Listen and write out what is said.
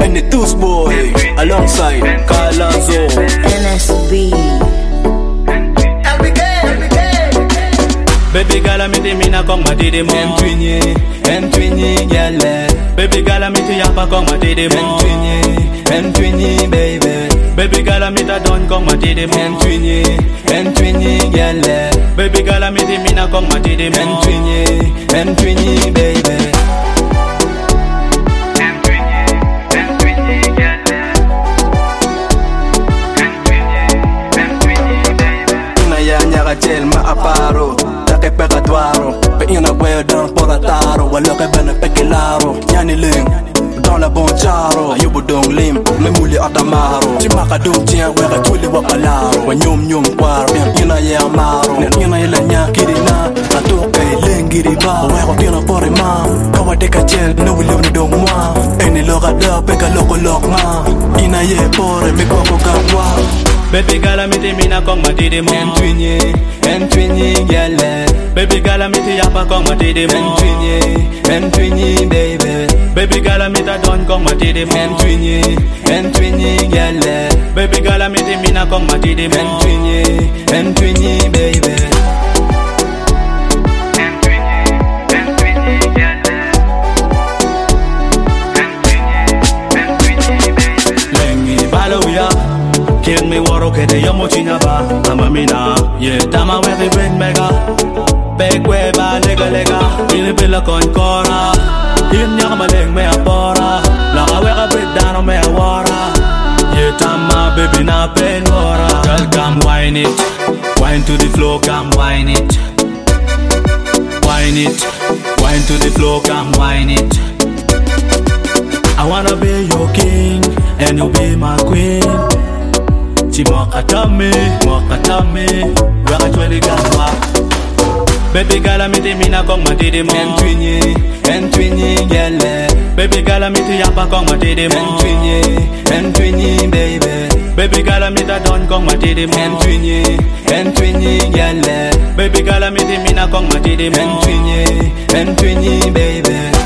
and the Deuce Boy alongside Kalanzo NSB. Baby girl, I'm in mina kong matidi mo. N-twinny, gale. Baby girl, I'm in yapa kong matidi mo. N-twinny, baby. Baby girl, I'm in don kong matidi mo. N-twinny, gale. Baby girl, I'm in mina kong matidi mo. N-twinny, baby. Tell ma aparo, da que pega tuaro, pe ina puedan por ataro, walo que bana pekelaro, yani ling, dans la bon charo, ayubu dong lim, me muli atamaro, chimaka dong tien wega tuli wakalaro, wa nyum kwar, ina ye amaro, ina ye lanya kirina, atoke lengiri ba, wega tina por ma, kawa deka chel, no will live dong ma, eni loga da peka loko ma, ina ye por me kwako kakwa. Baby girl, I'm in mina kong matidi mo. N-twinny, gale. Baby girl, I'm in yapa kong matidi mo. N-twinny, baby. Baby girl, I'm in don kong matidi mo. N-twinny, gale. Baby girl, I'm in mina kong matidi mo. N-twinny, baby. King me waro kete yomo chinyaba Amamina, yeah, dama weki bring mega Pekwe ba lega Ini pila konkora In nyaka maleng me apora Laka weka break down me awara Yeah, tama baby na pen wara Girl, come wine it Wine to the floor, come wine it Wine it Wine to the floor, come wine it I wanna be your king And you be my queen Mwakatame, waka chwele gangwa. Baby girl, I'm in mina kong matidi mo. N-twinny, gale. Baby girl, I'm in yapa kong matidi mo. N-twinny, baby. Baby girl, I'm in don kong matidi mo. N-twinny, gale. Baby girl, I'm in mina kong matidi mo. N-twinny, baby.